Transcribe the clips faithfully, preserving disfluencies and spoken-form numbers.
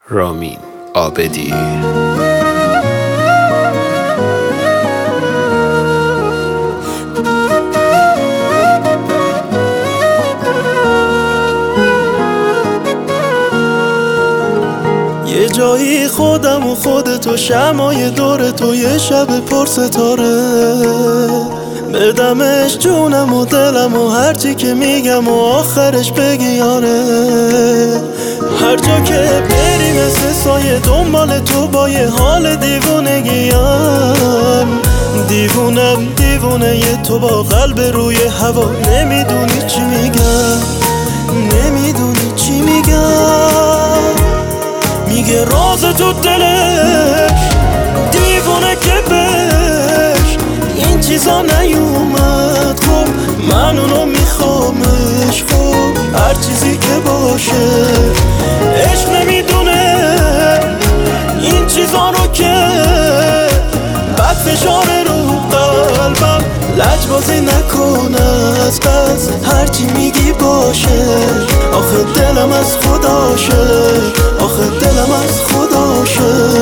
رامین عابدی. یه جایی خودم و خودت و شمای دور تو، یه شب پر ستاره بدمش جونم و دلم و هرچی که میگم و آخرش بگی آره. هر جا که بری مثل سایه دنبال تو با یه حال دیوونگیم، دیوونم دیوونه یه تو با قلب روی هوا. نمیدونی چی میگم، نمیدونی چی میگم. میگه راز تو دلش دیوونه که بهش این چیزا نیومد. خب من اونو میخوامش، خب هر چیزی که باشه. عشق نمیدونه این چیزا رو که بعد فشاره رو قلبم. لجبازی نکنه از پس هرچی میگی باشه. آخه دلم از خداشه، آخه دلم از خداشه.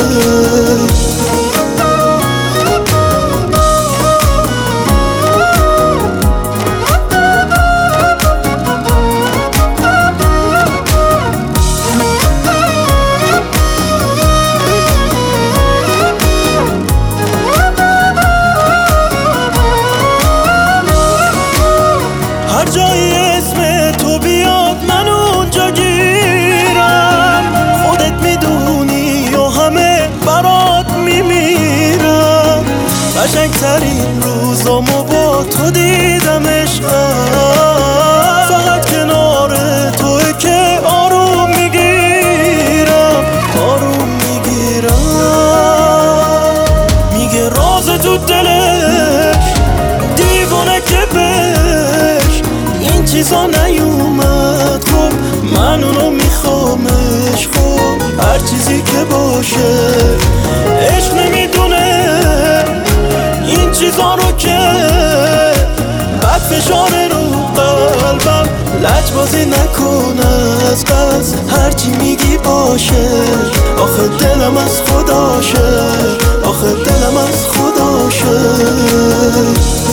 هر جایی اسم تو بیاد من اونجا گیرم. خودت میدونی و همه برات میمیرم. قشنگترین روزامو با تو دیدم عشقم. فقط کنار توه که آروم میگیرم، آروم میگیرم. میگه راز تو دلش دیوونه که بهش این چیزا نیومد. خب من اونو میخوامش، خب هر چیزی که باشه. عشق نمیدونه این چیزا رو که بعد فشاره رو قلبم. لجبازی نکنه از قصد هرچی میگی باشه. آخه دلم از خداشه، آخه دلم از خداشه.